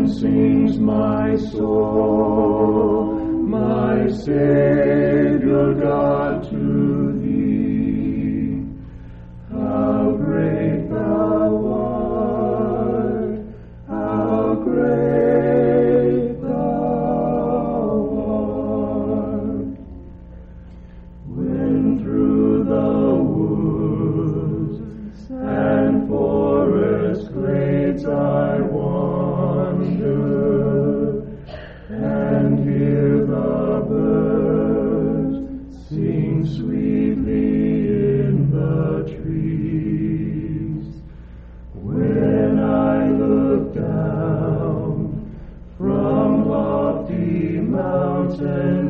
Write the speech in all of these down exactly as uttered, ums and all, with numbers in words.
Then sings my soul, my Savior God, to thee. How great thou art, how great thou art. When through the woods and forest glades I wander, and hear the birds sing sweetly in the trees. When I look down from lofty mountain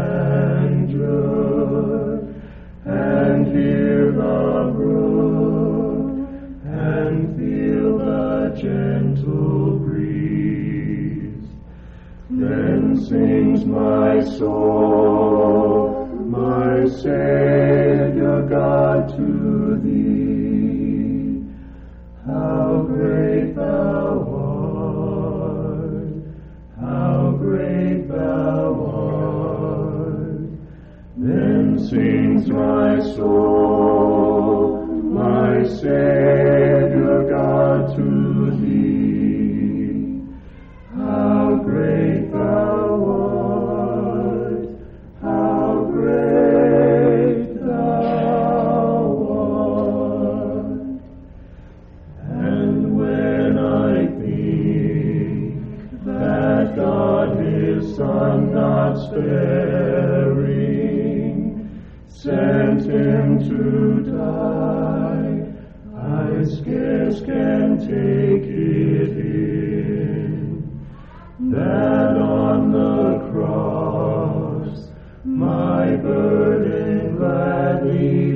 grandeur, and hear the brook, and feel the gentle breeze, then sings my soul, my Savior God, to thee. How great thou art, how great thou art. Then sings my soul, my Savior God, to thee. How great thou art, how great thou art. And when I think that God his Son not sparing sent him to die, I scarce can take it in, that on the cross my burden gladly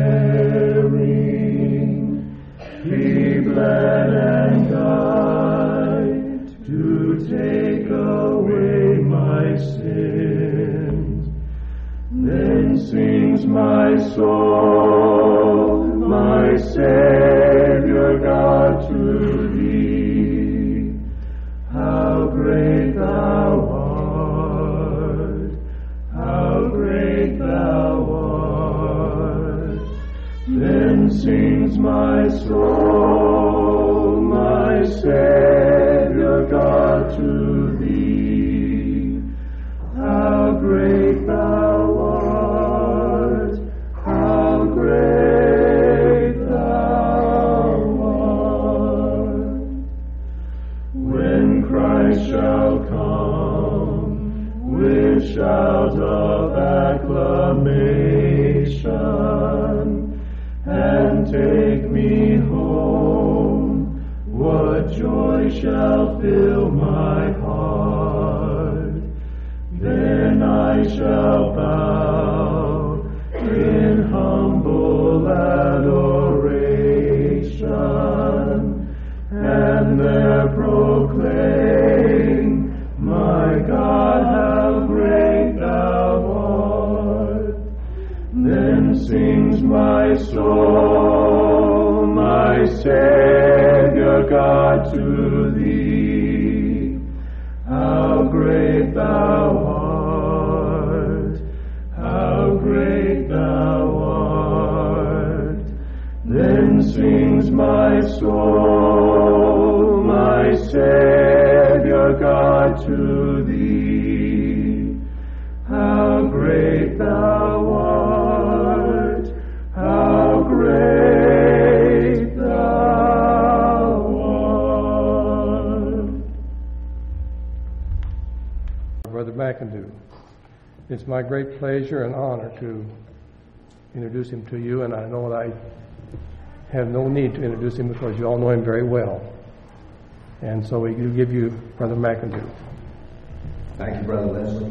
bearing, he bled and died to take away my sins. Then sings my soul, my Savior God, to thee. How great thou art, how great thou art. Then sings my soul, my Savior God, to thee. How great thou art, how great thou art. When Christ shall come with shout of acclamation and take me home, what joy shall fill my heart. Then I shall bow in humble adoration, and there proclaim, my God, how great thou art. Then sings my soul, my Savior God, to thee. How great thou art, how great thou art. Then sings my soul, my Savior God, to thee. How great thou art, how great thou art. Brother McIndoe, it's my great pleasure and honor to introduce him to you, and I know that I have no need to introduce him because you all know him very well. And so we do give you Brother McIndoe. Thank you, Brother Leslie.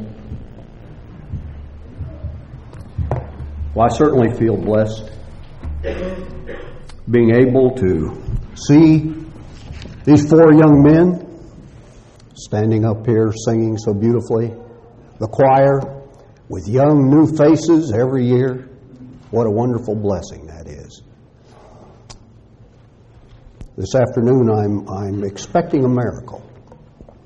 Well, I certainly feel blessed being able to see these four young men standing up here singing so beautifully, the choir with young new faces every year. What a wonderful blessing that is. This afternoon I'm I'm expecting a miracle.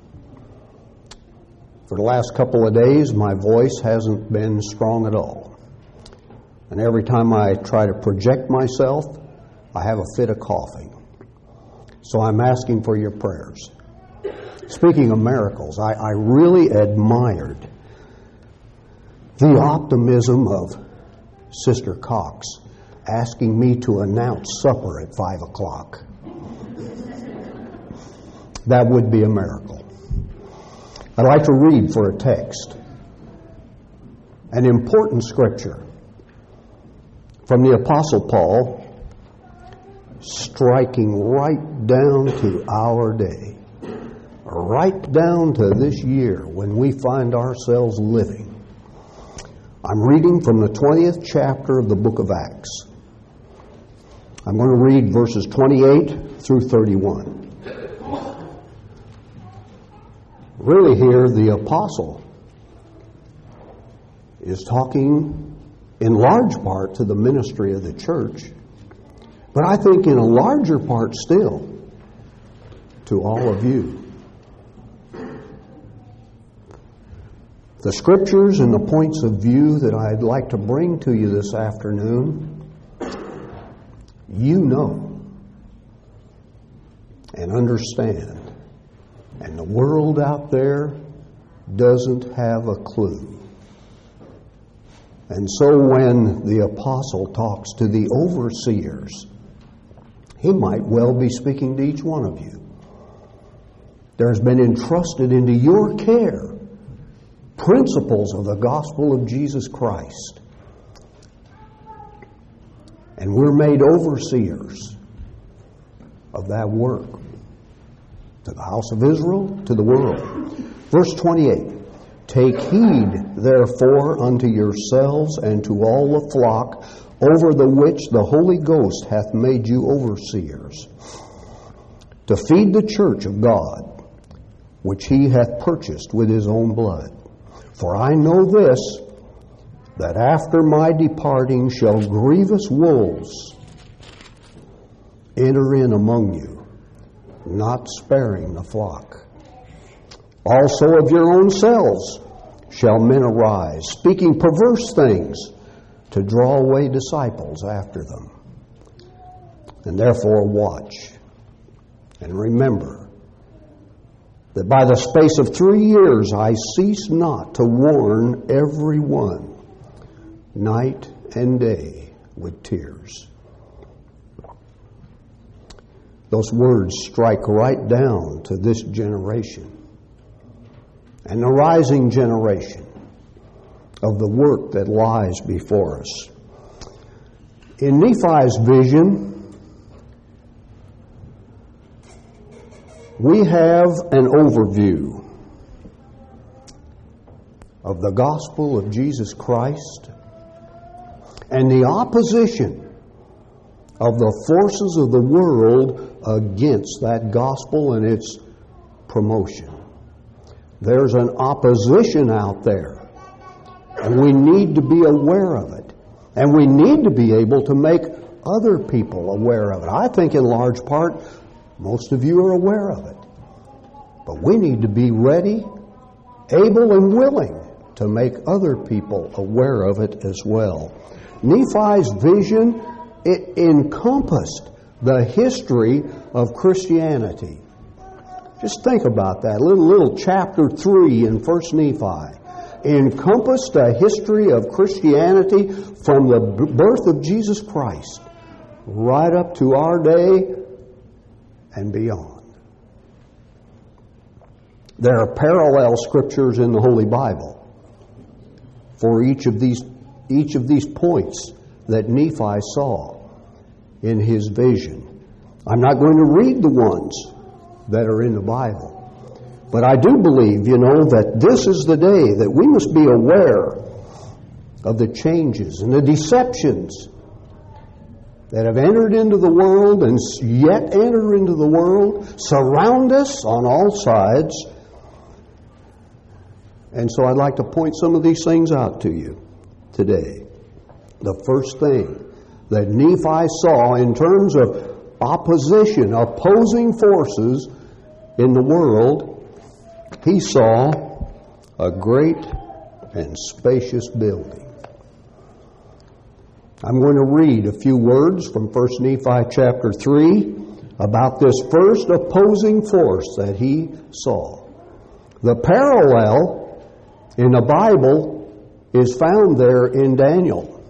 For the last couple of days, my voice hasn't been strong at all. And every time I try to project myself, I have a fit of coughing. So I'm asking for your prayers. Speaking of miracles, I, I really admired the optimism of Sister Cox asking me to announce supper at five o'clock. That would be a miracle. I'd like to read for a text an important scripture from the Apostle Paul, striking right down to our day, right down to this year when we find ourselves living. I'm reading from the twentieth chapter of the book of Acts. I'm going to read verses twenty-eight through thirty-one. Really here, the apostle is talking in large part to the ministry of the church, but I think in a larger part still to all of you. The scriptures and the points of view that I'd like to bring to you this afternoon, you know and understand. And the world out there doesn't have a clue. And so when the apostle talks to the overseers, he might well be speaking to each one of you. There's been entrusted into your care principles of the gospel of Jesus Christ. And we're made overseers of that work. To the house of Israel, to the world. Verse twenty-eight. Take heed, therefore, unto yourselves and to all the flock over the which the Holy Ghost hath made you overseers, to feed the church of God, which he hath purchased with his own blood. For I know this, that after my departing shall grievous wolves enter in among you, not sparing the flock. Also of your own selves shall men arise, speaking perverse things, to draw away disciples after them. And therefore watch, and remember that by the space of three years I cease not to warn every one, night and day, with tears. Those words strike right down to this generation and the rising generation of the work that lies before us. In Nephi's vision, we have an overview of the gospel of Jesus Christ and the opposition of the forces of the world against that gospel and its promotion. There's an opposition out there, and we need to be aware of it. And we need to be able to make other people aware of it. I think in large part, most of you are aware of it. But we need to be ready, able, and willing to make other people aware of it as well. Nephi's vision, it encompassed the history of Christianity. Just think about that. Little, little chapter three in First Nephi encompassed the history of Christianity from the birth of Jesus Christ right up to our day and beyond. There are parallel scriptures in the Holy Bible for each of these each of these points that Nephi saw in his vision. I'm not going to read the ones that are in the Bible, but I do believe, you know, that this is the day that we must be aware of the changes and the deceptions that have entered into the world and yet enter into the world, surround us on all sides. And so I'd like to point some of these things out to you today. The first thing that Nephi saw in terms of opposition, opposing forces in the world, he saw a great and spacious building. I'm going to read a few words from First Nephi chapter three about this first opposing force that he saw. The parallel in the Bible is found there in Daniel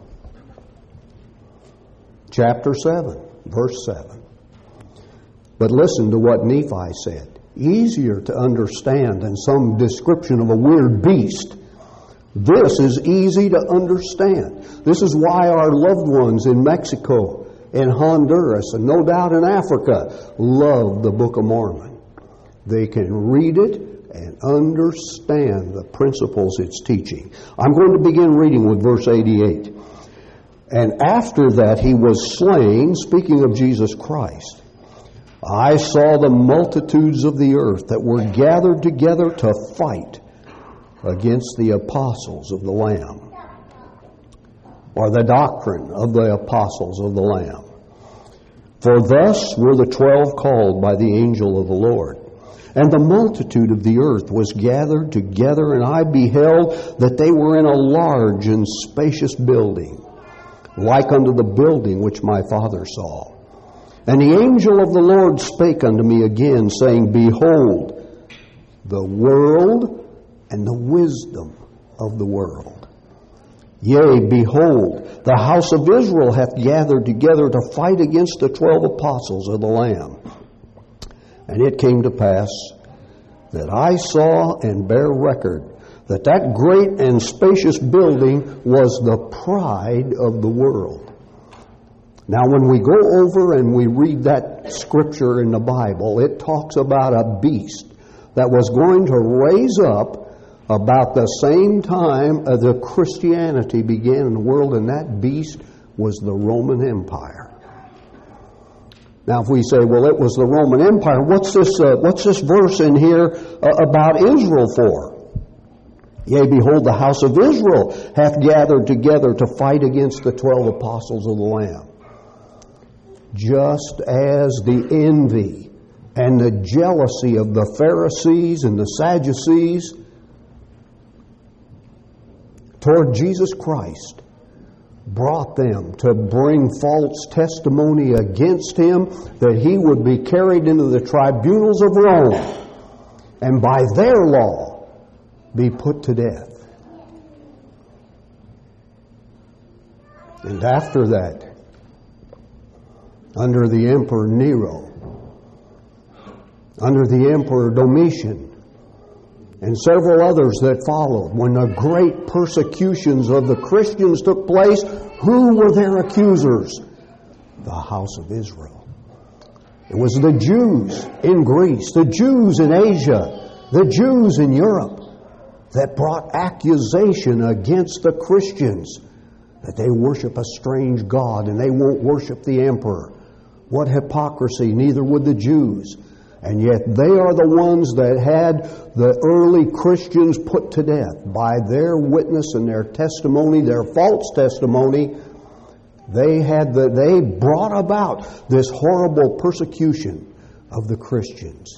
chapter seven, verse seven. But listen to what Nephi said. Easier to understand than some description of a weird beast. This is easy to understand. This is why our loved ones in Mexico, in Honduras, and no doubt in Africa, love the Book of Mormon. They can read it and understand the principles it's teaching. I'm going to begin reading with verse eighty-eight. And after that he was slain, speaking of Jesus Christ, I saw the multitudes of the earth that were gathered together to fight against the apostles of the Lamb, or the doctrine of the apostles of the Lamb. For thus were the twelve called by the angel of the Lord. And the multitude of the earth was gathered together, and I beheld that they were in a large and spacious building, like unto the building which my father saw. And the angel of the Lord spake unto me again, saying, Behold, the world and the wisdom of the world. Yea, behold, the house of Israel hath gathered together to fight against the twelve apostles of the Lamb. And it came to pass that I saw and bear record that that great and spacious building was the pride of the world. Now, when we go over and we read that scripture in the Bible, it talks about a beast that was going to raise up about the same time as the Christianity began in the world, and that beast was the Roman Empire. Now, if we say, well, it was the Roman Empire, what's this, uh, what's this verse in here uh, about Israel for? Yea, behold, the house of Israel hath gathered together to fight against the twelve apostles of the Lamb. Just as the envy and the jealousy of the Pharisees and the Sadducees toward Jesus Christ brought them to bring false testimony against him, that he would be carried into the tribunals of Rome and by their law be put to death. And after that, under the Emperor Nero, under the Emperor Domitian, and several others that followed, when the great persecutions of the Christians took place, who were their accusers? The house of Israel. It was the Jews in Greece, the Jews in Asia, the Jews in Europe that brought accusation against the Christians that they worship a strange God and they won't worship the emperor. What hypocrisy! Neither would the Jews. And yet they are the ones that had the early Christians put to death by their witness and their testimony, their false testimony. They had the, they brought about this horrible persecution of the Christians.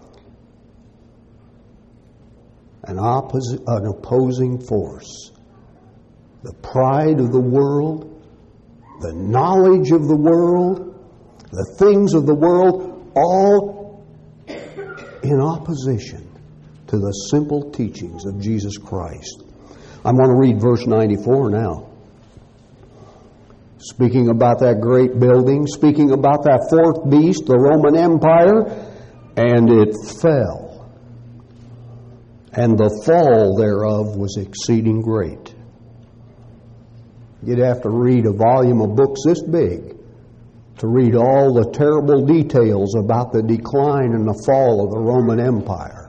An, oppos- an opposing force. The pride of the world, the knowledge of the world, the things of the world, all in opposition to the simple teachings of Jesus Christ. I'm going to read verse ninety-four now. Speaking about that great building, speaking about that fourth beast, the Roman Empire, and it fell. And the fall thereof was exceeding great. You'd have to read a volume of books this big to read all the terrible details about the decline and the fall of the Roman Empire.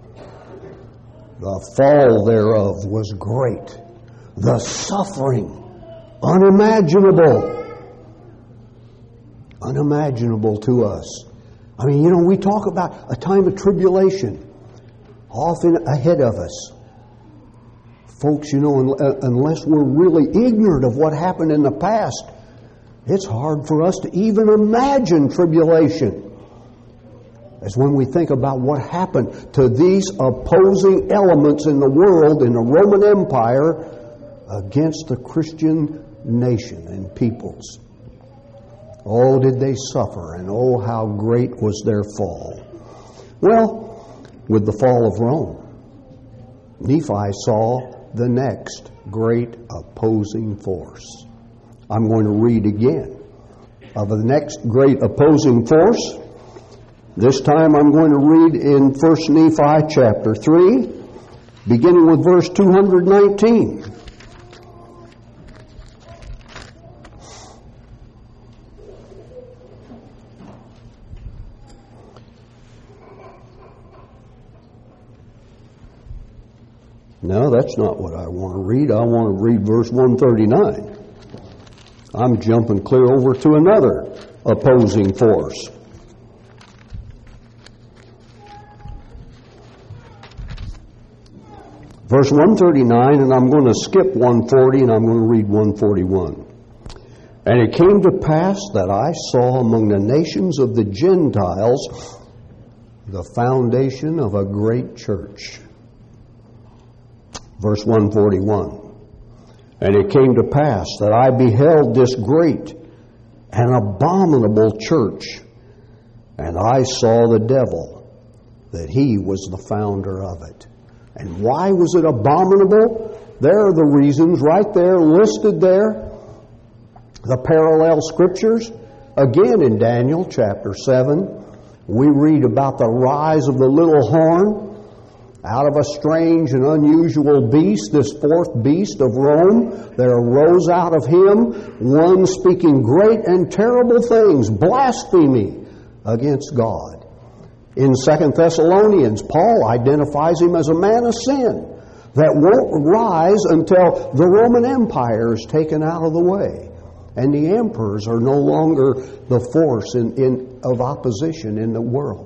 The fall thereof was great. The suffering, unimaginable. Unimaginable to us. I mean, you know, we talk about a time of tribulation often ahead of us. Folks, you know, unless we're really ignorant of what happened in the past, it's hard for us to even imagine tribulation. as when we think about what happened to these opposing elements in the world, in the Roman Empire, against the Christian nation and peoples. Oh, did they suffer, and oh, how great was their fall. Well, with the fall of Rome, Nephi saw the next great opposing force. I'm going to read again of the next great opposing force. This time I'm going to read in First Nephi chapter three, beginning with verse two hundred nineteen. No, that's not what I want to read. I want to read verse one thirty-nine. I'm jumping clear over to another opposing force. Verse one thirty-nine, and I'm going to skip one forty, and I'm going to read one forty-one. And it came to pass that I saw among the nations of the Gentiles the foundation of a great church. Verse one forty-one. And it came to pass that I beheld this great and abominable church, and I saw the devil, that he was the founder of it. And why was it abominable? There are the reasons right there, listed there. The parallel scriptures. Again in Daniel chapter seven, we read about the rise of the little horn out of a strange and unusual beast, this fourth beast of Rome. There arose out of him one speaking great and terrible things, blasphemy against God. In Second Thessalonians, Paul identifies him as a man of sin that won't rise until the Roman Empire is taken out of the way and the emperors are no longer the force in, in, of opposition in the world.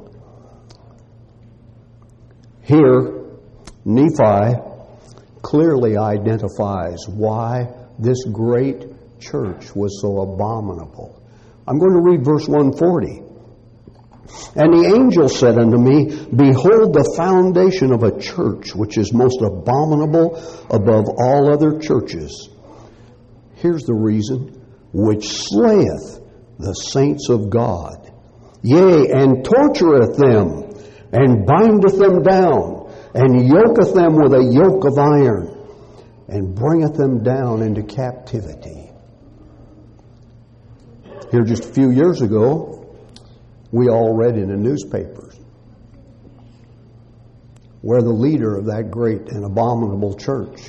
Here, Nephi clearly identifies why this great church was so abominable. I'm going to read verse one forty. And the angel said unto me, Behold, the foundation of a church which is most abominable above all other churches. Here's the reason. Which slayeth the saints of God, yea, and tortureth them, and bindeth them down, and yoketh them with a yoke of iron, and bringeth them down into captivity. Here just a few years ago, we all read in the newspapers where the leader of that great and abominable church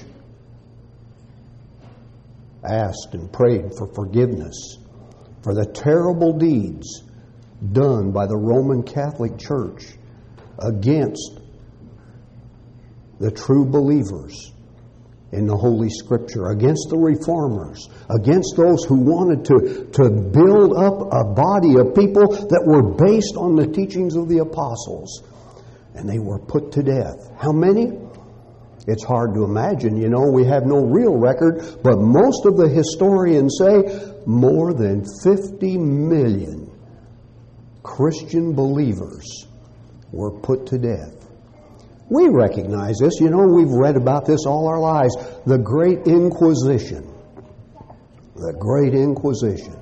asked and prayed for forgiveness for the terrible deeds done by the Roman Catholic Church against the true believers in the Holy Scripture, against the reformers, against those who wanted to, to build up a body of people that were based on the teachings of the apostles. And they were put to death. How many? It's hard to imagine, you know, we have no real record, but most of the historians say more than fifty million Christian believers were put to death. We recognize this, you know, we've read about this all our lives. The Great Inquisition. The Great Inquisition.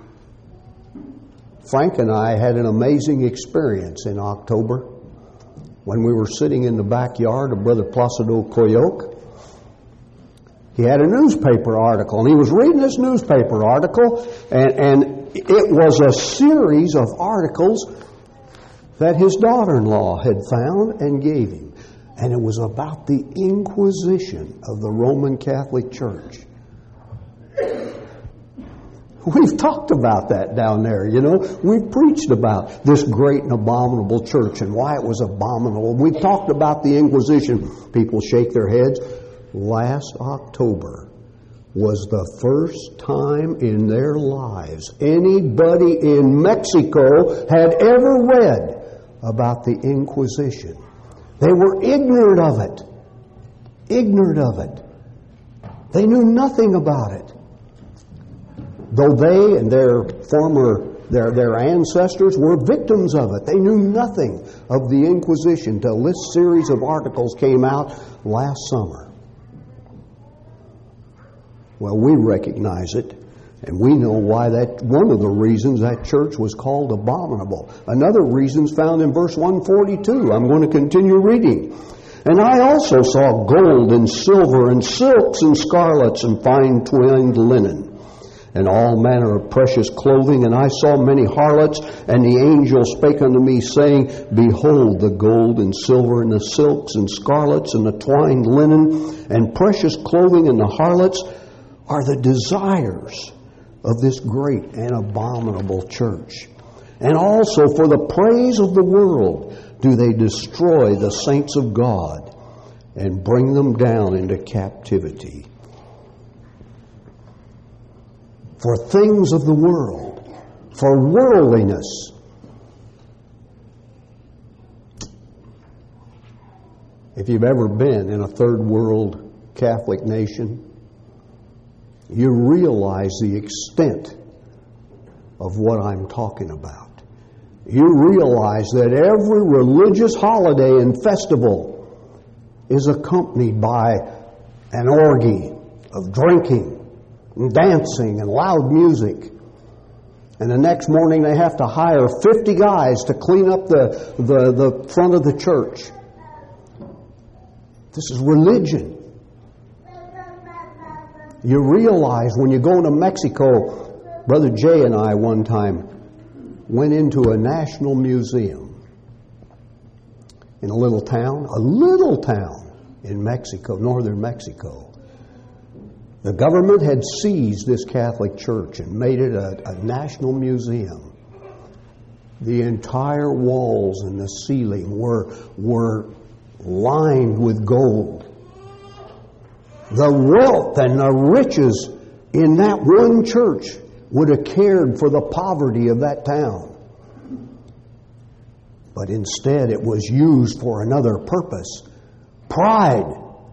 Frank and I had an amazing experience in October when we were sitting in the backyard of Brother Placido Coyoc. He had a newspaper article, and he was reading this newspaper article, and, and it was a series of articles that his daughter-in-law had found and gave him. And it was about the Inquisition of the Roman Catholic Church. We've talked about that down there, you know. We've preached about this great and abominable church and why it was abominable. We've talked about the Inquisition. People shake their heads. Last October was the first time in their lives anybody in Mexico had ever read about the Inquisition. They were ignorant of it. Ignorant of it. They knew nothing about it. Though they and their former Their, their ancestors were victims of it. They knew nothing of the Inquisition till this series of articles came out last summer. Well, we recognize it, and we know why that, one of the reasons that church was called abominable. Another reason is found in verse one forty-two. I'm going to continue reading. And I also saw gold and silver and silks and scarlets and fine twined linen, and all manner of precious clothing. And I saw many harlots, and the angel spake unto me, saying, Behold, the gold and silver and the silks and scarlets and the twined linen and precious clothing and the harlots are the desires of this great and abominable church. And also for the praise of the world do they destroy the saints of God and bring them down into captivity. For things of the world, for worldliness. If you've ever been in a third world Catholic nation, you realize the extent of what I'm talking about. You realize that every religious holiday and festival is accompanied by an orgy of drinking and dancing and loud music. And the next morning they have to hire fifty guys to clean up the, the, the front of the church. This is religion. You realize when you go to Mexico, Brother Jay and I one time went into a national museum in a little town, a little town in Mexico, northern Mexico. The government had seized this Catholic church and made it a, a national museum. The entire walls and the ceiling were, were lined with gold. The wealth and the riches in that one church would have cared for the poverty of that town. But instead it was used for another purpose. Pride.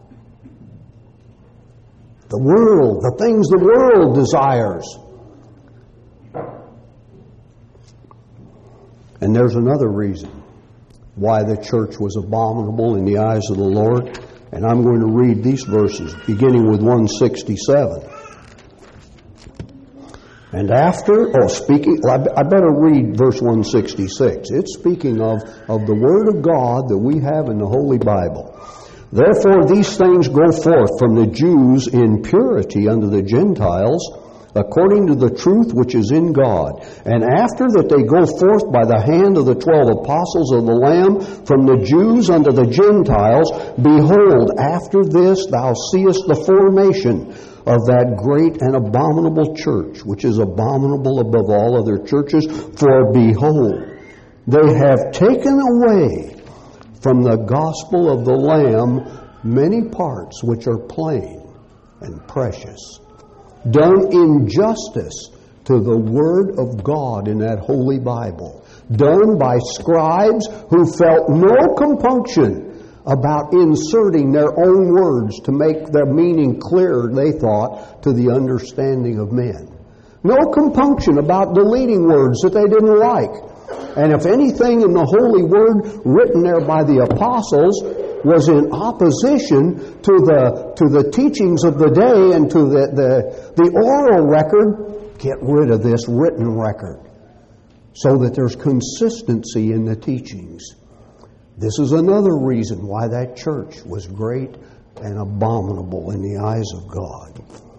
The world, the things the world desires. And there's another reason why the church was abominable in the eyes of the Lord. And I'm going to read these verses, beginning with one sixty-seven. And after, oh, speaking, I better read verse one sixty-six. It's speaking of, of the Word of God that we have in the Holy Bible. Therefore these things go forth from the Jews in purity unto the Gentiles, according to the truth which is in God. And after that they go forth by the hand of the twelve apostles of the Lamb from the Jews unto the Gentiles, behold, after this thou seest the formation of that great and abominable church, which is abominable above all other churches. For behold, they have taken away from the gospel of the Lamb many parts which are plain and precious, done injustice to the Word of God in that Holy Bible, done by scribes who felt no compunction about inserting their own words to make their meaning clearer, they thought, to the understanding of men. No compunction about deleting words that they didn't like. And if anything in the Holy Word written there by the apostles was in opposition to the to the teachings of the day and to the, the, the oral record, get rid of this written record so that there's consistency in the teachings. This is another reason why that church was great and abominable in the eyes of God.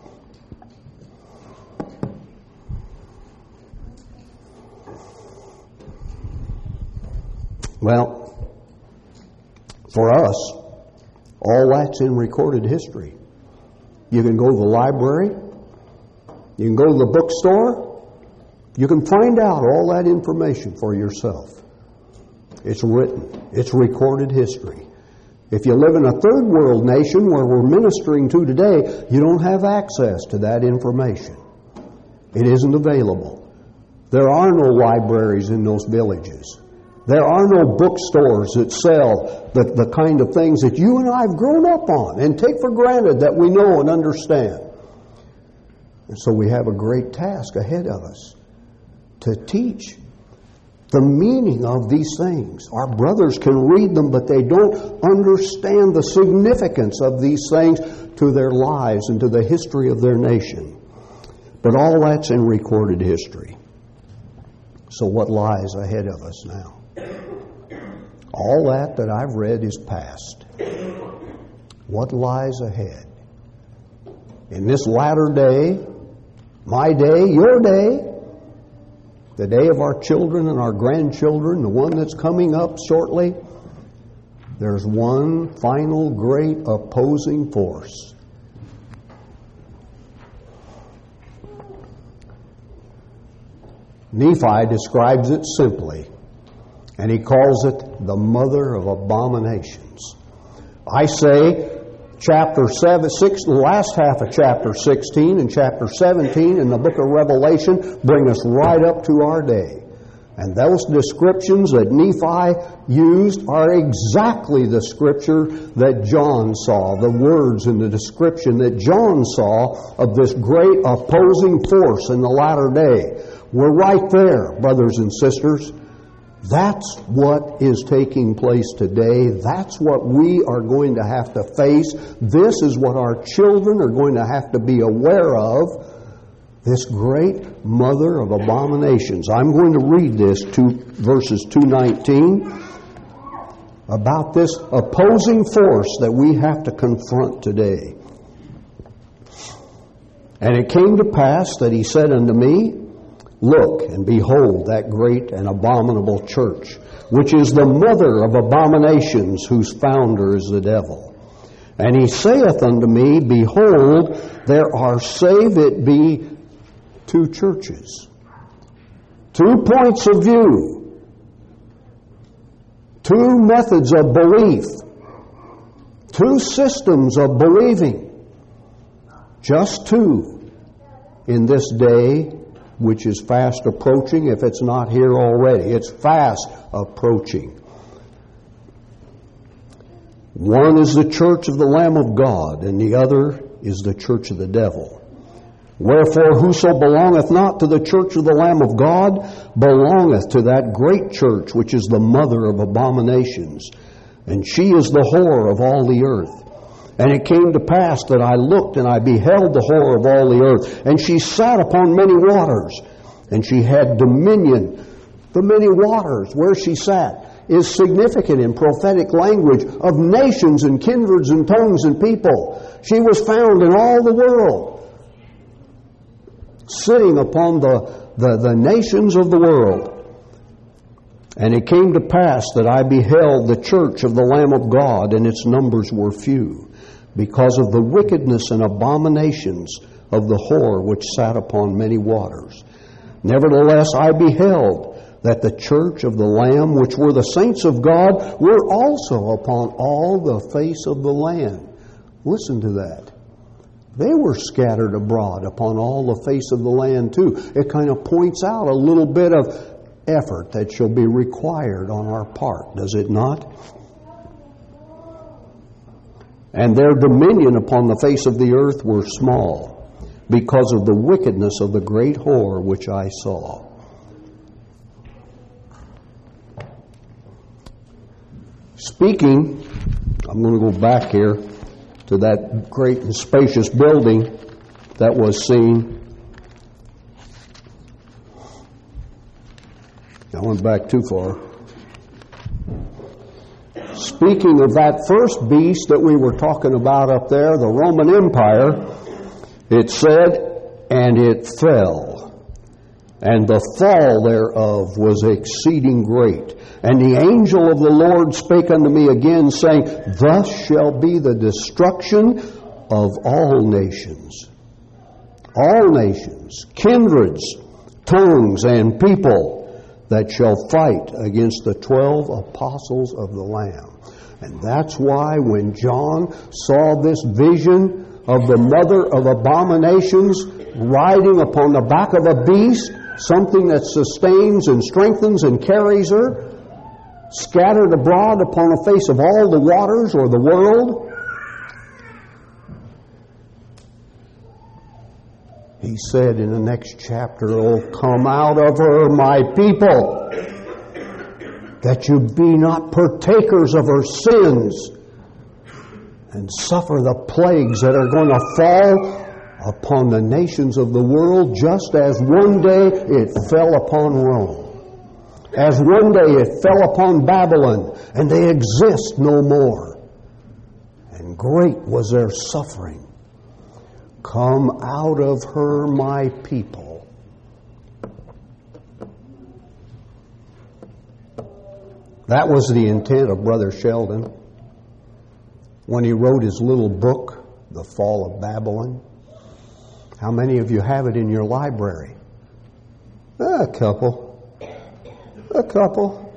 Well, for us, all that's in recorded history. You can go to the library, you can go to the bookstore, you can find out all that information for yourself. It's written. It's recorded history. If you live in a third world nation where we're ministering to today, you don't have access to that information. It isn't available. There are no libraries in those villages. There are no bookstores that sell the, the kind of things that you and I have grown up on and take for granted that we know and understand. And so we have a great task ahead of us to teach the meaning of these things. Our brothers can read them, but they don't understand the significance of these things to their lives and to the history of their nation. But all that's in recorded history. So what lies ahead of us now? All that that I've read is past. What lies ahead? In this latter day, my day, your day, the day of our children and our grandchildren, the one that's coming up shortly, there's one final great opposing force. Nephi describes it simply, and he calls it the mother of abominations. I say, chapter seven, six, the last half of chapter sixteen and chapter seventeen in the book of Revelation bring us right up to our day. And those descriptions that Nephi used are exactly the scripture that John saw, the words and the description that John saw of this great opposing force in the latter day. We're right there, brothers and sisters. That's what is taking place today. That's what we are going to have to face. This is what our children are going to have to be aware of. This great mother of abominations. I'm going to read this to verses two nineteen about this opposing force that we have to confront today. And it came to pass that he said unto me, Look, and behold that great and abominable church, which is the mother of abominations, whose founder is the devil. And he saith unto me, Behold, there are, save it be, two churches, two points of view, two methods of belief, two systems of believing, just two in this day, which is fast approaching, if it's not here already. It's fast approaching. One is the church of the Lamb of God, and the other is the church of the devil. Wherefore, whoso belongeth not to the church of the Lamb of God belongeth to that great church, which is the mother of abominations, and she is the whore of all the earth. And it came to pass that I looked, and I beheld the whore of all the earth, and she sat upon many waters, and she had dominion. The many waters where she sat is significant in prophetic language of nations and kindreds and tongues and people. She was found in all the world, sitting upon the, the, the nations of the world. And it came to pass that I beheld the church of the Lamb of God, and its numbers were few, because of the wickedness and abominations of the whore which sat upon many waters. Nevertheless, I beheld that the church of the Lamb, which were the saints of God, were also upon all the face of the land. Listen to that. They were scattered abroad upon all the face of the land too. It kind of points out a little bit of effort that shall be required on our part, does it not? And their dominion upon the face of the earth were small, because of the wickedness of the great whore which I saw. Speaking, I'm going to go back here to that great and spacious building that was seen. I went back too far. Speaking of that first beast that we were talking about up there, the Roman Empire, it said, and it fell, and the fall thereof was exceeding great. And the angel of the Lord spake unto me again, saying, Thus shall be the destruction of all nations. All nations, kindreds, tongues, and people that shall fight against the twelve apostles of the Lamb. And that's why when John saw this vision of the mother of abominations riding upon the back of a beast, something that sustains and strengthens and carries her, scattered abroad upon the face of all the waters or the world, He said in the next chapter, "Oh, come out of her, my people, that you be not partakers of her sins, and suffer the plagues that are going to fall upon the nations of the world, just as one day it fell upon Rome. As one day it fell upon Babylon, and they exist no more. And great was their suffering. Come out of her, my people." That was the intent of Brother Sheldon when he wrote his little book, The Fall of Babylon. How many of you have it in your library? A couple. A couple.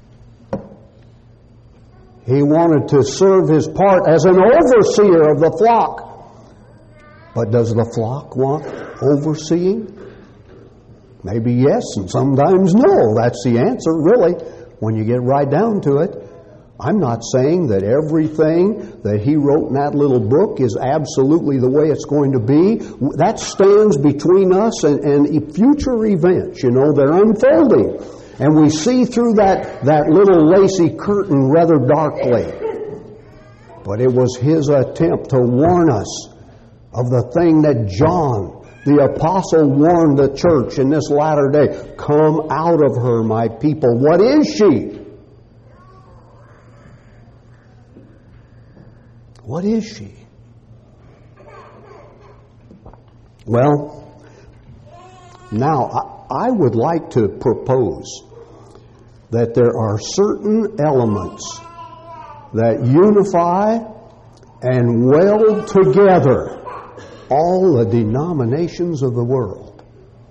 He wanted to serve his part as an overseer of the flock. But does the flock want overseeing? Maybe yes, and sometimes no. That's the answer, really, when you get right down to it. I'm not saying that everything that he wrote in that little book is absolutely the way it's going to be. That stands between us and, and future events. You know, they're unfolding. And we see through that, that little lacy curtain rather darkly. But it was his attempt to warn us of the thing that John, the apostle, warned the church in this latter day. Come out of her, my people. What is she? What is she? Well, now I, I would like to propose that there are certain elements that unify and weld together all the denominations of the world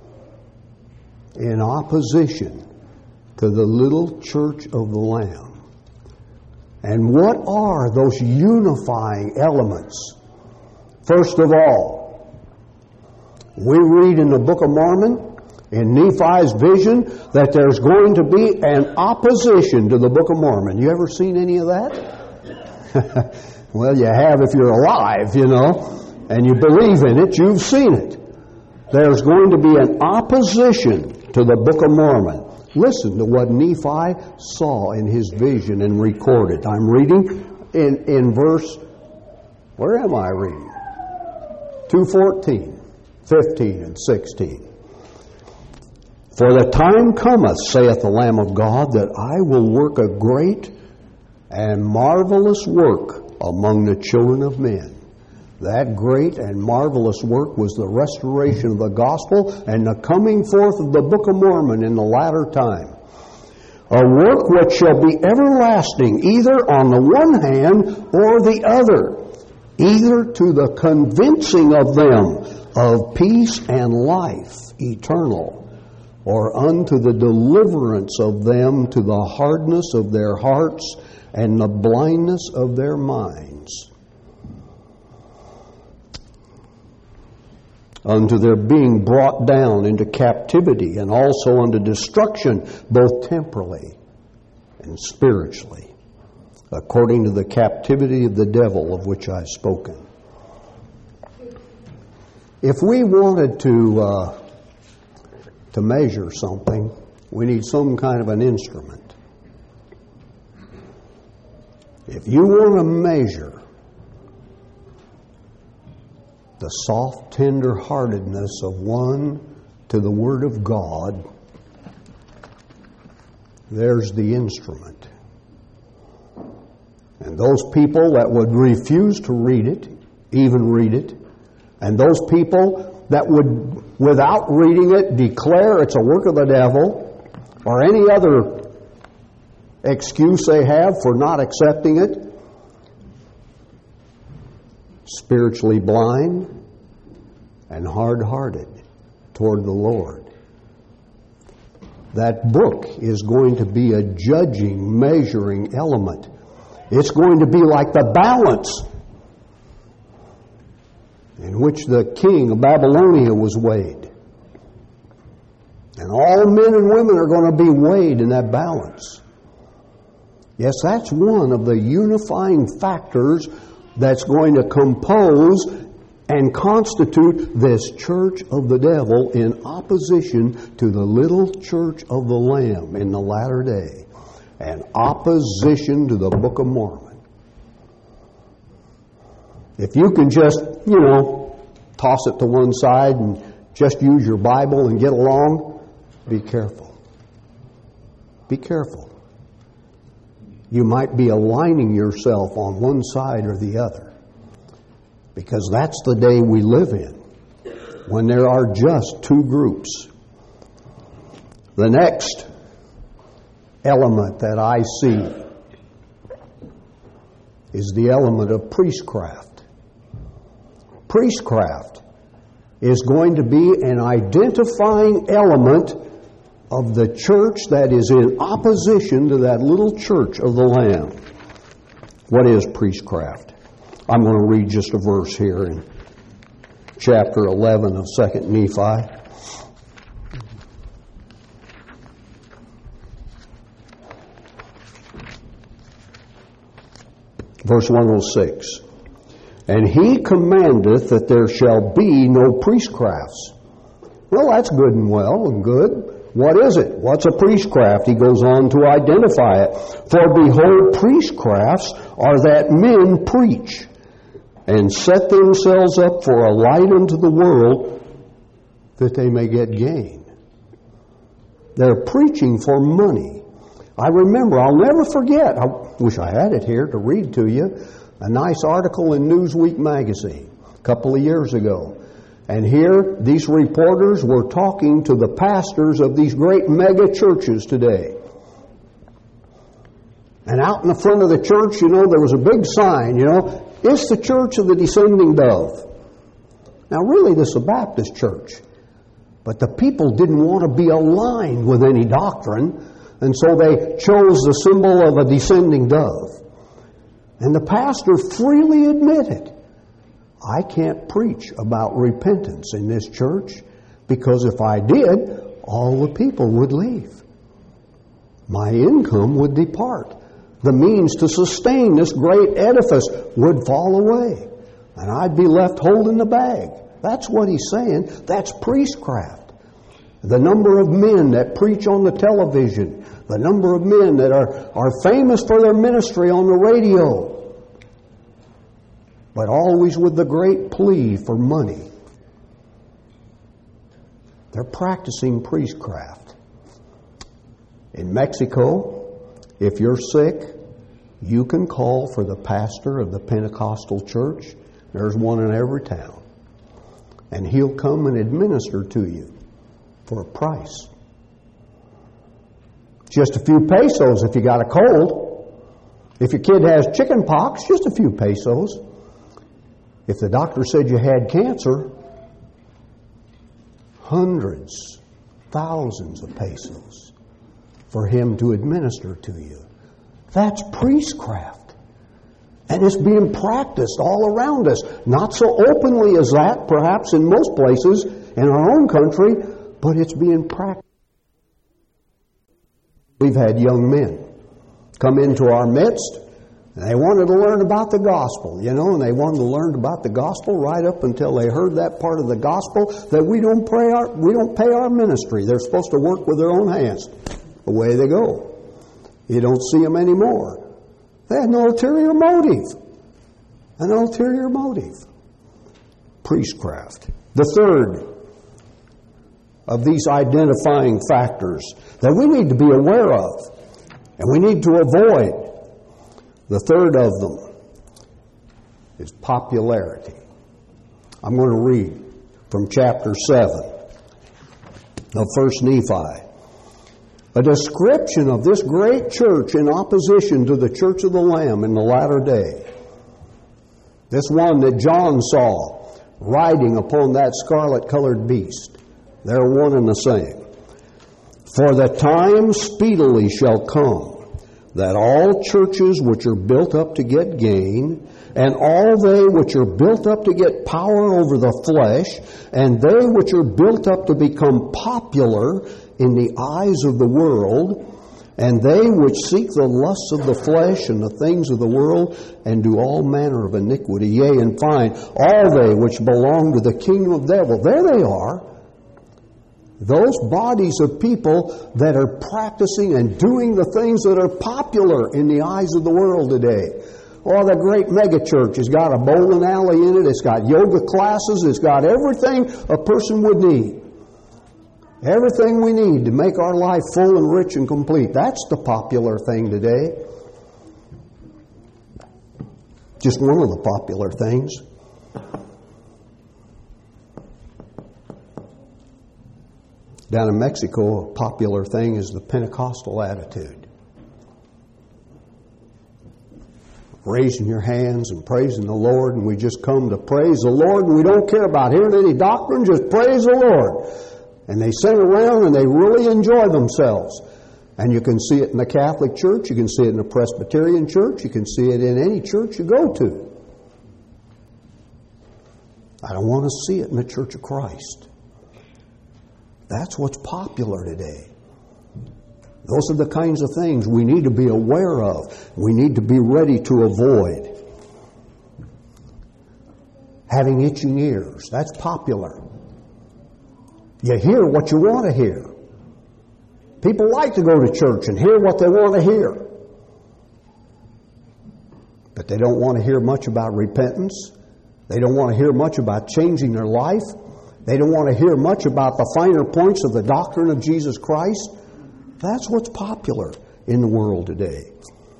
in opposition to the little church of the Lamb. And what are those unifying elements? First of all, we read in the Book of Mormon, in Nephi's vision, that there's going to be an opposition to the Book of Mormon. You ever seen any of that? Well, you have if you're alive, you know, and you believe in it, you've seen it. There's going to be an opposition to the Book of Mormon. Listen to what Nephi saw in his vision and recorded. I'm reading in, in verse, where am I reading? two fourteen, fifteen, and sixteen. For the time cometh, saith the Lamb of God, that I will work a great and marvelous work among the children of men. That great and marvelous work was the restoration of the gospel and the coming forth of the Book of Mormon in the latter time. A work which shall be everlasting, either on the one hand or the other, either to the convincing of them of peace and life eternal, or unto the deliverance of them to the hardness of their hearts and the blindness of their minds, unto their being brought down into captivity, and also unto destruction, both temporally and spiritually, according to the captivity of the devil of which I've spoken. If we wanted to uh, to measure something, we need some kind of an instrument. If you want to measure the soft tender-heartedness of one to the Word of God, there's the instrument. And those people that would refuse to read it, even read it, and those people that would, without reading it, declare it's a work of the devil, or any other excuse they have for not accepting it, spiritually blind and hard-hearted toward the Lord. That book is going to be a judging, measuring element. It's going to be like the balance in which the king of Babylonia was weighed. And all men and women are going to be weighed in that balance. Yes, that's one of the unifying factors that's going to compose and constitute this church of the devil in opposition to the little church of the Lamb in the latter day, and opposition to the Book of Mormon. If you can just, you know, toss it to one side and just use your Bible and get along, be careful. Be careful. You might be aligning yourself on one side or the other, because that's the day we live in, when there are just two groups. The next element that I see is the element of priestcraft. Priestcraft is going to be an identifying element of the church that is in opposition to that little church of the Lamb. What is priestcraft? I'm going to read just a verse here in chapter eleven of Second Nephi. Verse one oh six. And he commandeth that there shall be no priestcrafts. Well, that's good and well and good. What is it? What's a priestcraft? He goes on to identify it. For behold, priestcrafts are that men preach and set themselves up for a light unto the world, that they may get gain. They're preaching for money. I remember, I'll never forget, I wish I had it here to read to you, a nice article in Newsweek magazine a couple of years ago. And here, these reporters were talking to the pastors of these great mega churches today. And out in the front of the church, you know, there was a big sign, you know, it's the church of the descending dove. Now, really, this is a Baptist church. But the people didn't want to be aligned with any doctrine, and so they chose the symbol of a descending dove. And the pastor freely admitted, I can't preach about repentance in this church, because if I did, all the people would leave. My income would depart. The means to sustain this great edifice would fall away, and I'd be left holding the bag. That's what he's saying. That's priestcraft. The number of men that preach on the television, the number of men that are, are famous for their ministry on the radio, but always with the great plea for money. They're practicing priestcraft. In Mexico, if you're sick, you can call for the pastor of the Pentecostal church. There's one in every town. And he'll come and administer to you for a price. Just a few pesos if you got a cold. If your kid has chicken pox, just a few pesos. If the doctor said you had cancer, hundreds, thousands of pesos for him to administer to you. That's priestcraft. And it's being practiced all around us. Not so openly as that, perhaps in most places in our own country, but it's being practiced. We've had young men come into our midst, and they wanted to learn about the gospel, you know, and they wanted to learn about the gospel right up until they heard that part of the gospel that we don't pray our, we don't pay our ministry. They're supposed to work with their own hands. Away they go. You don't see them anymore. They had no ulterior motive. An ulterior motive. Priestcraft. The third of these identifying factors that we need to be aware of and we need to avoid. The third of them is popularity. I'm going to read from chapter seven of First Nephi. A description of this great church in opposition to the church of the Lamb in the latter day. This one that John saw riding upon that scarlet-colored beast. They're one and the same. For the time speedily shall come that all churches which are built up to get gain, and all they which are built up to get power over the flesh, and they which are built up to become popular in the eyes of the world, And they which seek the lusts of the flesh and the things of the world, and do all manner of iniquity, yea, and find all they which belong to the kingdom of the devil. There they are. Those bodies of people that are practicing and doing the things that are popular in the eyes of the world today. Oh, the great megachurch has got a bowling alley in it. It's got yoga classes. It's got everything a person would need. Everything we need to make our life full and rich and complete. That's the popular thing today. Just one of the popular things. Down in Mexico, a popular thing is the Pentecostal attitude. Raising your hands and praising the Lord, and we just come to praise the Lord, and we don't care about hearing any doctrine, just praise the Lord. And they sing around and they really enjoy themselves. And you can see it in the Catholic Church, you can see it in the Presbyterian Church, you can see it in any church you go to. I don't want to see it in the Church of Christ. That's what's popular today. Those are the kinds of things we need to be aware of. We need to be ready to avoid. Having itching ears, that's popular. You hear what you want to hear. People like to go to church and hear what they want to hear. But they don't want to hear much about repentance. They don't want to hear much about changing their life. They don't want to hear much about the finer points of the doctrine of Jesus Christ. That's what's popular in the world today.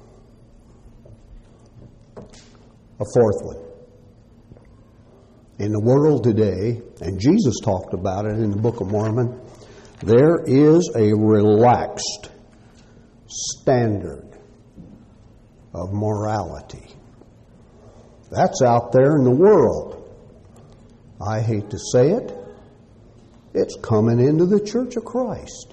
A fourth one. In the world today, and Jesus talked about it in the Book of Mormon, there is a relaxed standard of morality. That's out there in the world. I hate to say it, it's coming into the Church of Christ.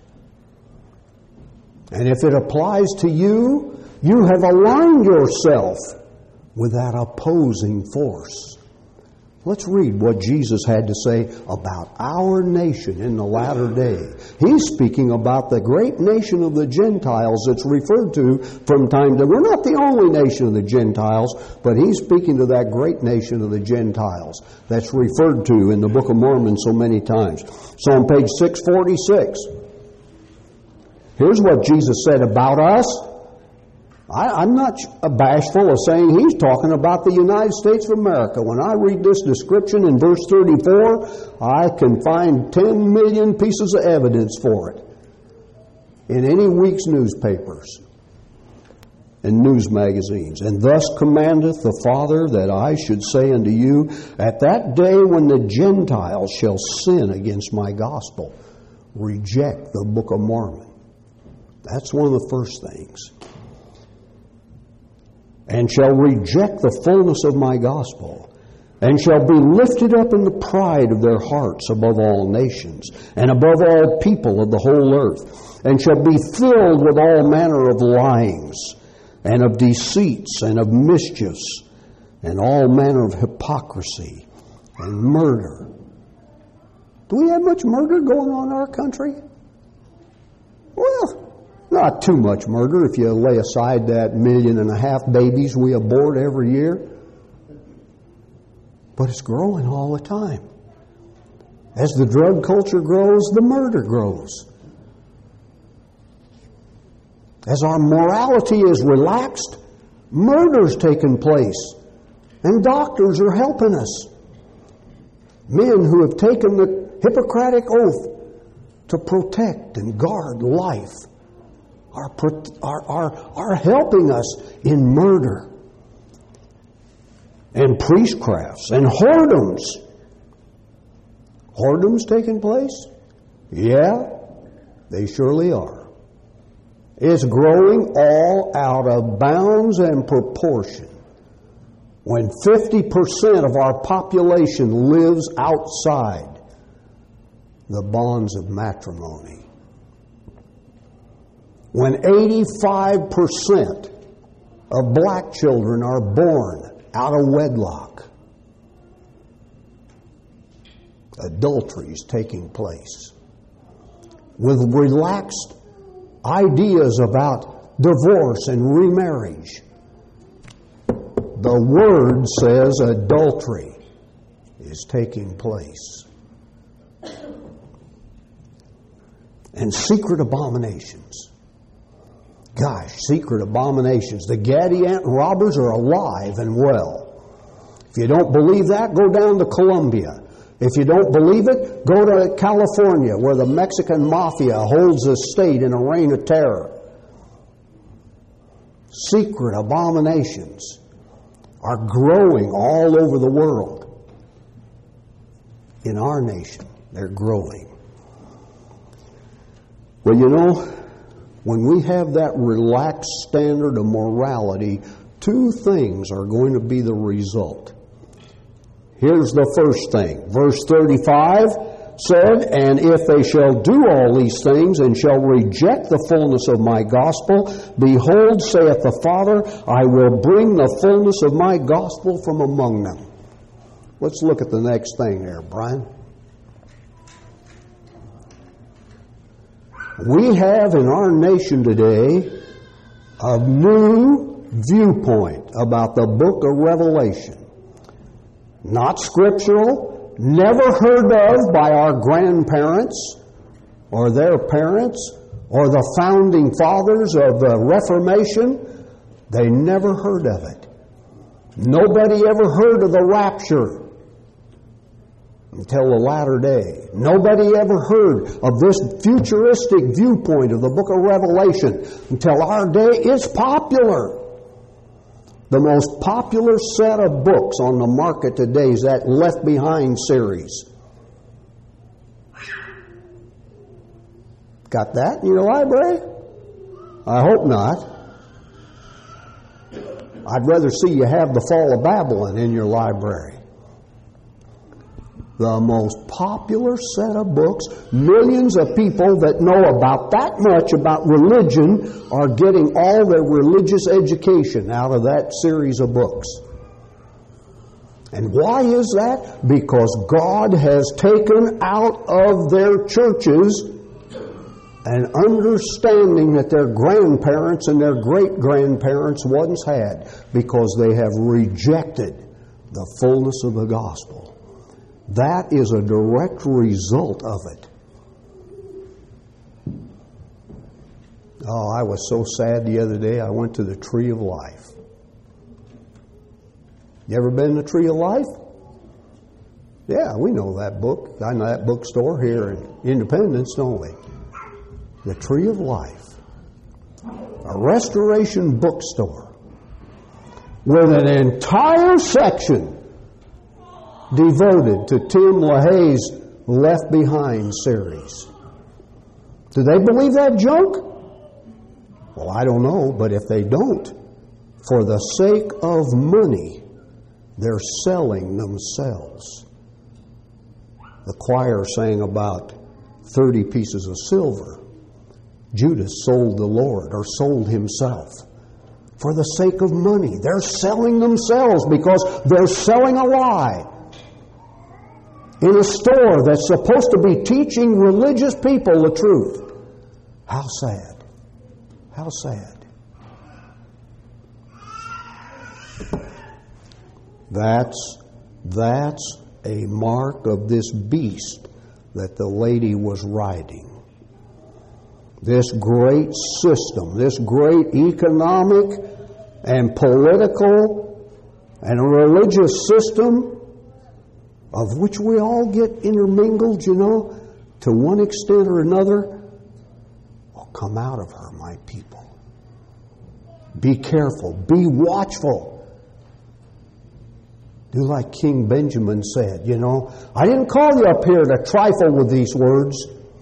And if it applies to you, you have aligned yourself with that opposing force. Let's read what Jesus had to say about our nation in the latter day. He's speaking about the great nation of the Gentiles that's referred to from time to time. We're not the only nation of the Gentiles, but he's speaking to that great nation of the Gentiles that's referred to in the Book of Mormon so many times. So on page six forty-six, here's what Jesus said about us. I, I'm not bashful of saying he's talking about the United States of America. When I read this description in verse thirty-four, I can find ten million pieces of evidence for it in any week's newspapers and news magazines. And thus commandeth the Father that I should say unto you, at that day when the Gentiles shall sin against my gospel, reject the Book of Mormon. That's one of the first things. And shall reject the fullness of my gospel, and shall be lifted up in the pride of their hearts above all nations, and above all people of the whole earth, and shall be filled with all manner of lyings, and of deceits, and of mischiefs, and all manner of hypocrisy, and murder. Do we have much murder going on in our country? Well, not too much murder if you lay aside that million and a half babies we abort every year. But it's growing all the time. As the drug culture grows, the murder grows. As our morality is relaxed, murder's taking place. And doctors are helping us. Men who have taken the Hippocratic oath to protect and guard life Are, are, are, are helping us in murder and priestcrafts and whoredoms. Whoredoms taking place? Yeah, they surely are. It's growing all out of bounds and proportion. When fifty percent of our population lives outside the bonds of matrimony. When eighty-five percent of black children are born out of wedlock, adultery is taking place. With relaxed ideas about divorce and remarriage. The Word says adultery is taking place. And secret abominations. Gosh, secret abominations. The Gadianton robbers are alive and well. If you don't believe that, go down to Colombia. If you don't believe it, go to California, where the Mexican mafia holds a state in a reign of terror. Secret abominations are growing all over the world. In our nation, they're growing. Well, you know, when we have that relaxed standard of morality, two things are going to be the result. Here's the first thing. Verse thirty-five said, "And if they shall do all these things, and shall reject the fullness of my gospel, behold, saith the Father, I will bring the fullness of my gospel from among them." Let's look at the next thing there, Brian. We have in our nation today a new viewpoint about the book of Revelation. Not scriptural, never heard of by our grandparents or their parents or the founding fathers of the Reformation. They never heard of it. Nobody ever heard of the rapture until the latter day. Nobody ever heard of this futuristic viewpoint of the book of Revelation until our day. It's popular. The most popular set of books on the market today is that Left Behind series. Got that in your library? I hope not. I'd rather see you have The Fall of Babylon in your library. The most popular set of books. Millions of people that know about that much about religion are getting all their religious education out of that series of books. And why is that? Because God has taken out of their churches an understanding that their grandparents and their great-grandparents once had, because they have rejected the fullness of the gospel. That is a direct result of it. Oh, I was so sad the other day. I went to the Tree of Life. You ever been to the Tree of Life? Yeah, we know that book. I know that bookstore here in Independence, don't we? The Tree of Life. A restoration bookstore with an entire section devoted to Tim LaHaye's Left Behind series. Do they believe that junk? Well, I don't know, but if they don't, for the sake of money, they're selling themselves. The choir sang about thirty pieces of silver. Judas sold the Lord, or sold himself, for the sake of money. They're selling themselves because they're selling a lie. In a store that's supposed to be teaching religious people the truth. How sad. How sad. That's, that's a mark of this beast that the lady was riding. This great system, this great economic and political and religious system of which we all get intermingled, you know, to one extent or another, will come out of her, my people. Be careful. Be watchful. Do like King Benjamin said, you know, I didn't call you up here to trifle with these words.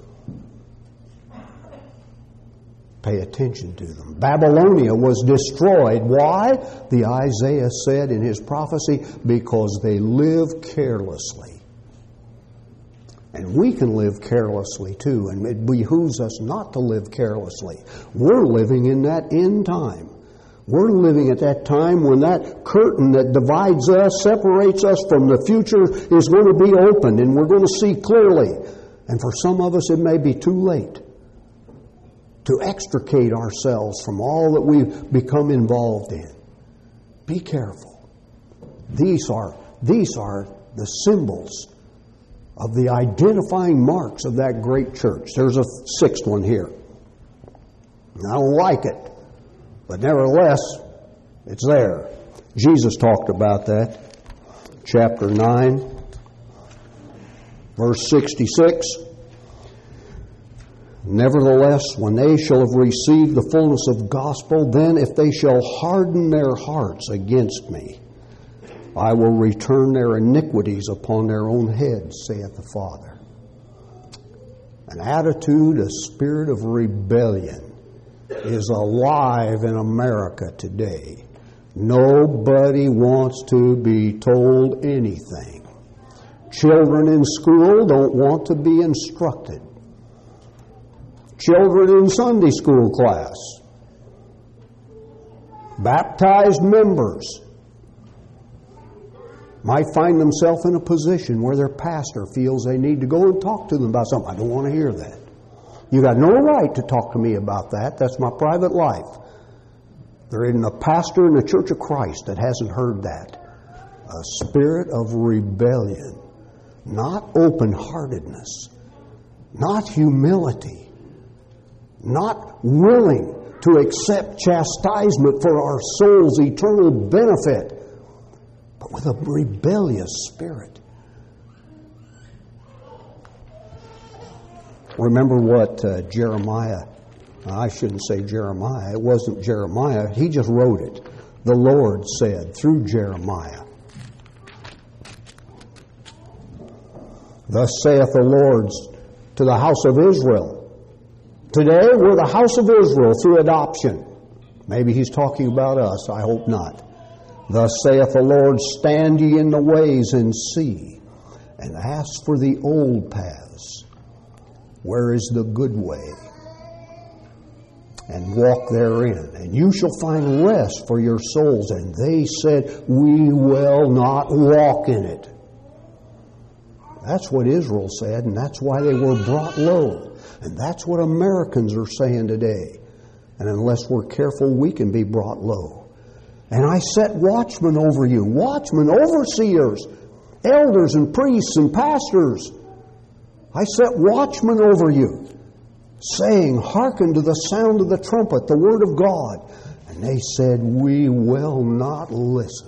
Pay attention to them. Babylonia was destroyed. Why? The Isaiah said in his prophecy, because they live carelessly. And we can live carelessly too, and it behooves us not to live carelessly. We're living in that end time. We're living at that time when that curtain that divides us, separates us from the future, is going to be opened, and we're going to see clearly. And for some of us, it may be too late. to extricate ourselves from all that we've become involved in. Be careful. These are, these are the symbols of the identifying marks of that great church. There's a sixth one here. I don't like it, but nevertheless, it's there. Jesus talked about that. Chapter nine, verse sixty-six. Nevertheless, when they shall have received the fullness of gospel, then if they shall harden their hearts against me, I will return their iniquities upon their own heads, saith the Father. An attitude, a spirit of rebellion is alive in America today. Nobody wants to be told anything. Children in school don't want to be instructed. Children in Sunday school class, baptized members might find themselves in a position where their pastor feels they need to go and talk to them about something. I don't want to hear that. You got no right to talk to me about that. That's my private life. There isn't a pastor in the Church of Christ that hasn't heard that. A spirit of rebellion, not open-heartedness, not humility, not willing to accept chastisement for our soul's eternal benefit, but with a rebellious spirit. Remember what uh, Jeremiah, I shouldn't say Jeremiah, it wasn't Jeremiah, he just wrote it. The Lord said through Jeremiah, "Thus saith the Lord to the house of Israel." Today we're the house of Israel through adoption. Maybe he's talking about us, I hope not. "Thus saith the Lord, stand ye in the ways and see, and ask for the old paths. Where is the good way? And walk therein, and you shall find rest for your souls." And they said, "We will not walk in it." That's what Israel said, and that's why they were brought low. And that's what Americans are saying today. And unless we're careful, we can be brought low. "And I set watchmen over you," watchmen, overseers, elders and priests and pastors. "I set watchmen over you, saying, hearken to the sound of the trumpet, the word of God." And they said, "We will not listen."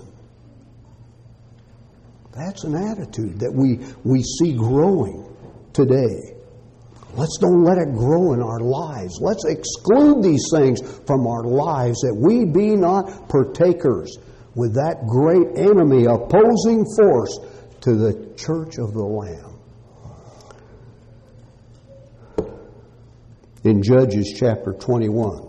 That's an attitude that we, we see growing today. Let's don't let it grow in our lives. Let's exclude these things from our lives, that we be not partakers with that great enemy, opposing force to the church of the Lamb. In Judges chapter twenty-one,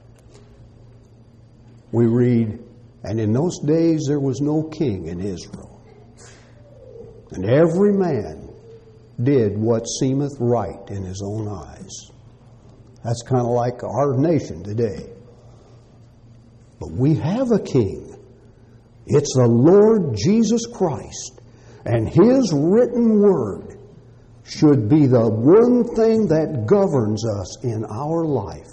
we read, "And in those days there was no king in Israel, and every man did what seemeth right in his own eyes." That's kind of like our nation today. But we have a king. It's the Lord Jesus Christ. And His written word should be the one thing that governs us in our life.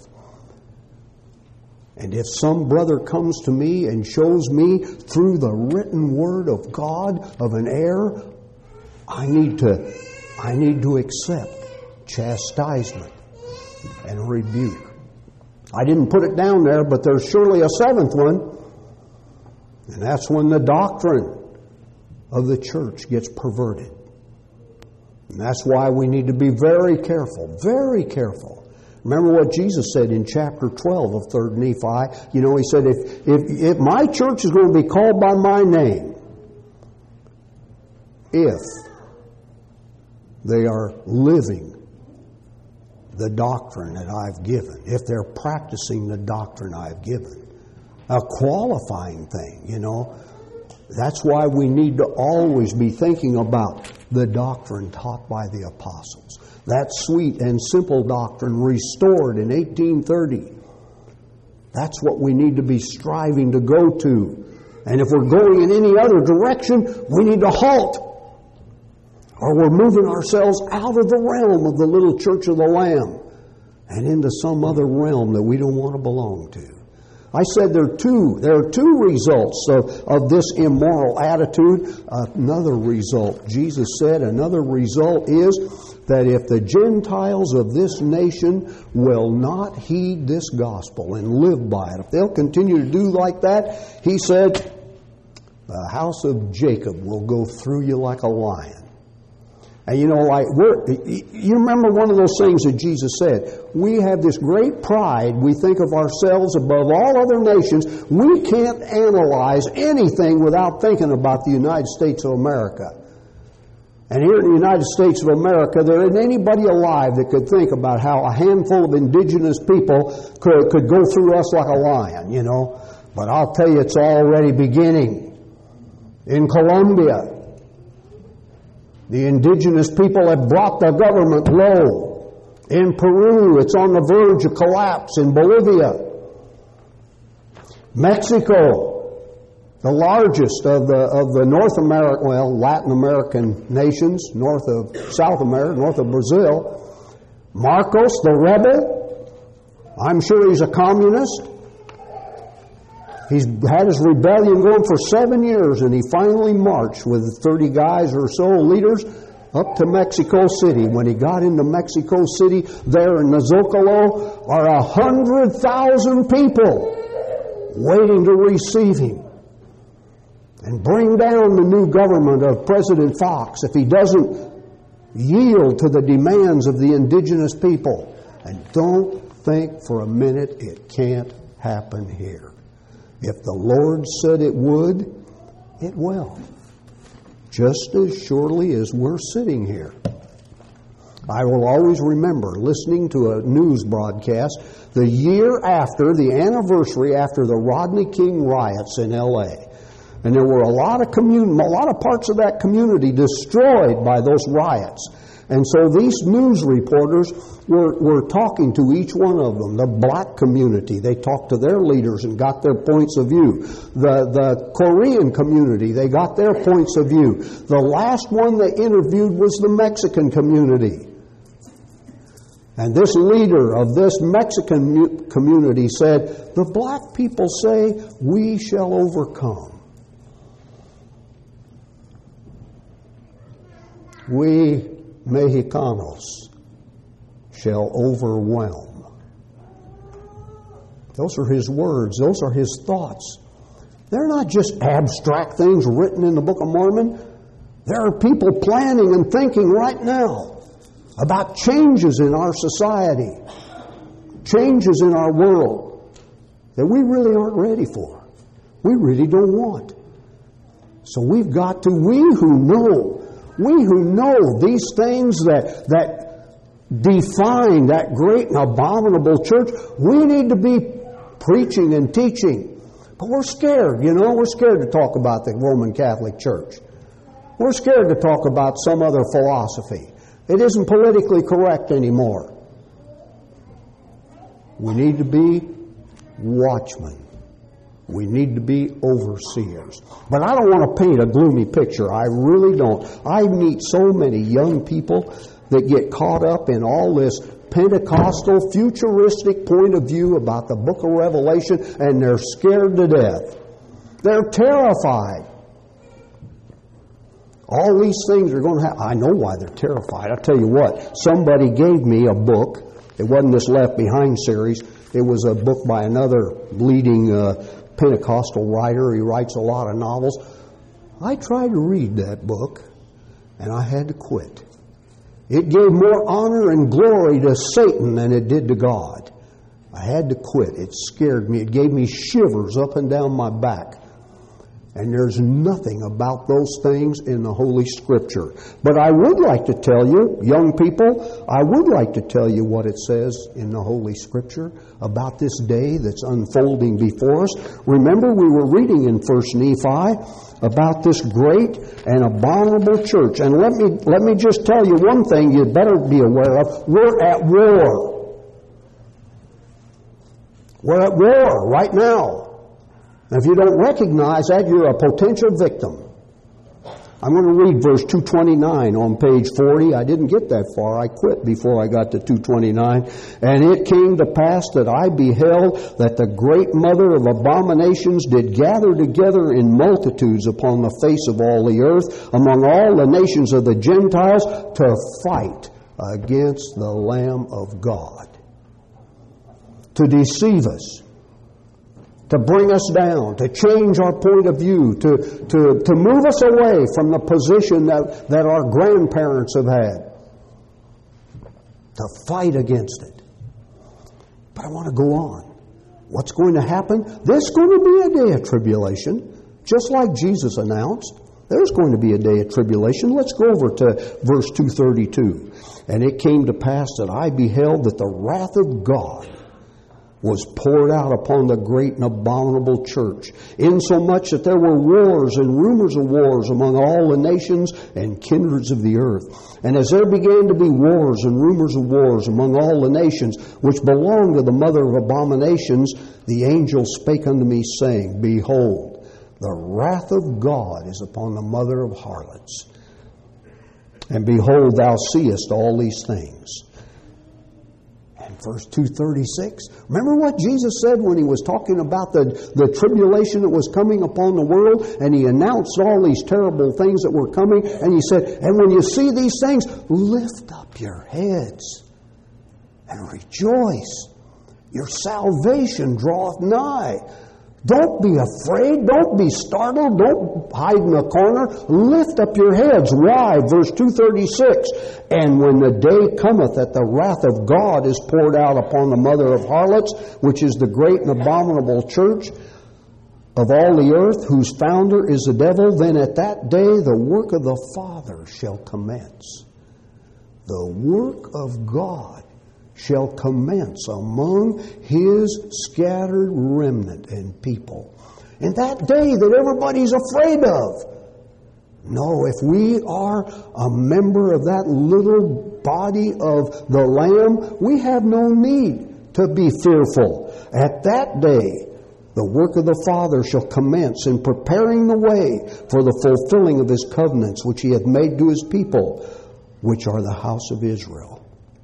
And if some brother comes to me and shows me through the written word of God of an error, I need to I need to accept chastisement and rebuke. I didn't put it down there, but there's surely a seventh one. And that's when the doctrine of the church gets perverted. And that's why we need to be very careful, very careful. Remember what Jesus said in chapter twelve of Third Nephi. You know, He said, if, if, if my church is going to be called by my name, if they are living the doctrine that I've given, if they're practicing the doctrine I've given, a qualifying thing, you know. That's why we need to always be thinking about the doctrine taught by the apostles. That sweet and simple doctrine restored in eighteen thirty. That's what we need to be striving to go to. And if we're going in any other direction, we need to halt. Or we're moving ourselves out of the realm of the little church of the Lamb and into some other realm that we don't want to belong to. I said there are two, there are two results of, of this immoral attitude. Another result, Jesus said, another result is that if the Gentiles of this nation will not heed this gospel and live by it, if they'll continue to do like that, he said, the house of Jacob will go through you like a lion. And you know, like we're, you remember one of those things that Jesus said, we have this great pride, we think of ourselves above all other nations. We can't analyze anything without thinking about the United States of America. And here in the United States of America, there isn't anybody alive that could think about how a handful of indigenous people could, could go through us like a lion, you know. But I'll tell you, it's already beginning. In Colombia, the indigenous people have brought the government low. In Peru, it's on the verge of collapse. In Bolivia, Mexico, the largest of the of the North American, well, Latin American nations, north of South America, north of Brazil. Marcos, the rebel, I'm sure he's a communist. He's had his rebellion going for seven years, and he finally marched with thirty guys or so, leaders, up to Mexico City. When he got into Mexico City, there in the Zocalo are a hundred thousand people waiting to receive him and bring down the new government of President Fox if he doesn't yield to the demands of the indigenous people. And don't think for a minute it can't happen here. If the Lord said it would, it will. Just as surely as we're sitting here. I will always remember listening to a news broadcast the year after, the anniversary after the Rodney King riots in L A And there were a lot of commun- a lot of parts of that community destroyed by those riots. And so these news reporters were, were talking to each one of them. The black community, they talked to their leaders and got their points of view. The, the Korean community, they got their points of view. The last one they interviewed was the Mexican community. And this leader of this Mexican community said, the black people say, we shall overcome. We Mexicanos shall overwhelm. Those are his words. Those are his thoughts. They're not just abstract things written in the Book of Mormon. There are people planning and thinking right now about changes in our society, changes in our world that we really aren't ready for. We really don't want. So we've got to, we who know We who know these things that, that define that great and abominable church, we need to be preaching and teaching. But we're scared, you know. We're scared to talk about the Roman Catholic Church. We're scared to talk about some other philosophy. It isn't politically correct anymore. We need to be watchmen. We need to be overseers. But I don't want to paint a gloomy picture. I really don't. I meet so many young people that get caught up in all this Pentecostal, futuristic point of view about the book of Revelation, and they're scared to death. They're terrified. All these things are going to happen. I know why they're terrified. I'll tell you what. Somebody gave me a book. It wasn't this Left Behind series. It was a book by another leading uh, Pentecostal writer. He writes a lot of novels. I tried to read that book, and I had to quit. It gave more honor and glory to Satan than it did to God. I had to quit. It scared me. It gave me shivers up and down my back. And there's nothing about those things in the Holy Scripture. But I would like to tell you, young people, I would like to tell you what it says in the Holy Scripture about this day that's unfolding before us. Remember, we were reading in First Nephi about this great and abominable church. And let me let me just tell you one thing you better be aware of. We're at war. We're at war right now. And if you don't recognize that, you're a potential victim. I'm going to read verse two twenty-nine on page forty. I didn't get that far. I quit before I got to two twenty-nine. And it came to pass that I beheld that the great mother of abominations did gather together in multitudes upon the face of all the earth, among all the nations of the Gentiles, to fight against the Lamb of God, to deceive us, to bring us down, to change our point of view, to, to, to move us away from the position that, that our grandparents have had, to fight against it. But I want to go on. What's going to happen? There's going to be a day of tribulation, just like Jesus announced. There's going to be a day of tribulation. Let's go over to verse two thirty-two. And it came to pass that I beheld that the wrath of God was poured out upon the great and abominable church, insomuch that there were wars and rumors of wars among all the nations and kindreds of the earth. And as there began to be wars and rumors of wars among all the nations which belonged to the mother of abominations, the angel spake unto me, saying, Behold, the wrath of God is upon the mother of harlots. And behold, thou seest all these things. And verse two thirty-six, remember what Jesus said when He was talking about the, the tribulation that was coming upon the world? And He announced all these terrible things that were coming. And He said, and when you see these things, lift up your heads and rejoice. Your salvation draweth nigh. Don't be afraid. Don't be startled. Don't hide in a corner. Lift up your heads. Why? Verse two thirty-six. And when the day cometh that the wrath of God is poured out upon the mother of harlots, which is the great and abominable church of all the earth, whose founder is the devil, then at that day the work of the Father shall commence. The work of God shall commence among His scattered remnant and people. And that day that everybody's afraid of. No, if we are a member of that little body of the Lamb, we have no need to be fearful. At that day, the work of the Father shall commence in preparing the way for the fulfilling of His covenants, which He hath made to His people, which are the house of Israel.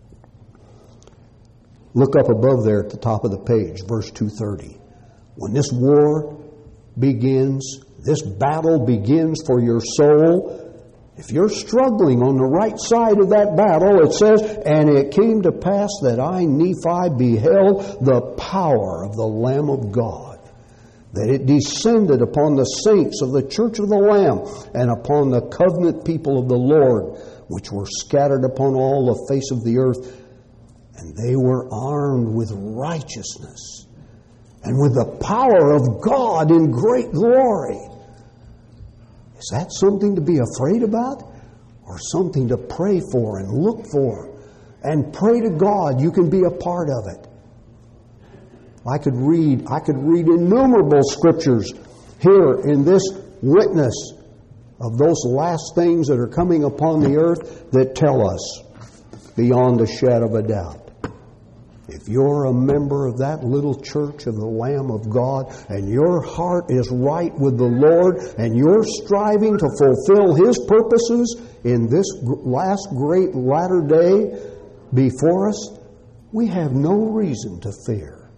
Look up above there at the top of the page, verse two thirty. When this war begins, this battle begins for your soul, if you're struggling on the right side of that battle, it says, and it came to pass that I, Nephi, beheld the power of the Lamb of God, that it descended upon the saints of the church of the Lamb and upon the covenant people of the Lord, which were scattered upon all the face of the earth. And they were armed with righteousness and with the power of God in great glory. Is that something to be afraid about? Or something to pray for and look for? And pray to God you can be a part of it. I could read, I could read innumerable scriptures here in this witness of those last things that are coming upon the earth that tell us beyond a shadow of a doubt. If you're a member of that little church of the Lamb of God and your heart is right with the Lord and you're striving to fulfill His purposes in this last great latter day before us, we have no reason to fear.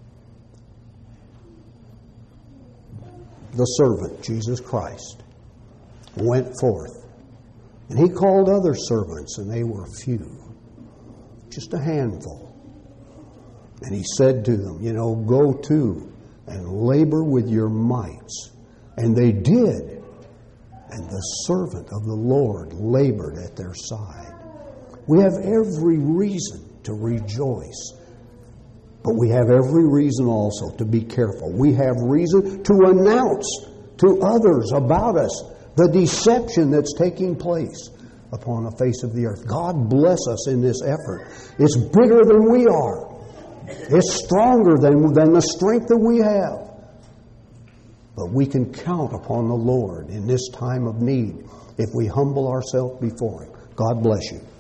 The servant, Jesus Christ, went forth and He called other servants and they were few, just a handful. And He said to them, you know, go to and labor with your mites. And they did. And the servant of the Lord labored at their side. We have every reason to rejoice. But we have every reason also to be careful. We have reason to announce to others about us the deception that's taking place upon the face of the earth. God bless us in this effort. It's bigger than we are. It's stronger than, than the strength that we have. But we can count upon the Lord in this time of need if we humble ourselves before Him. God bless you.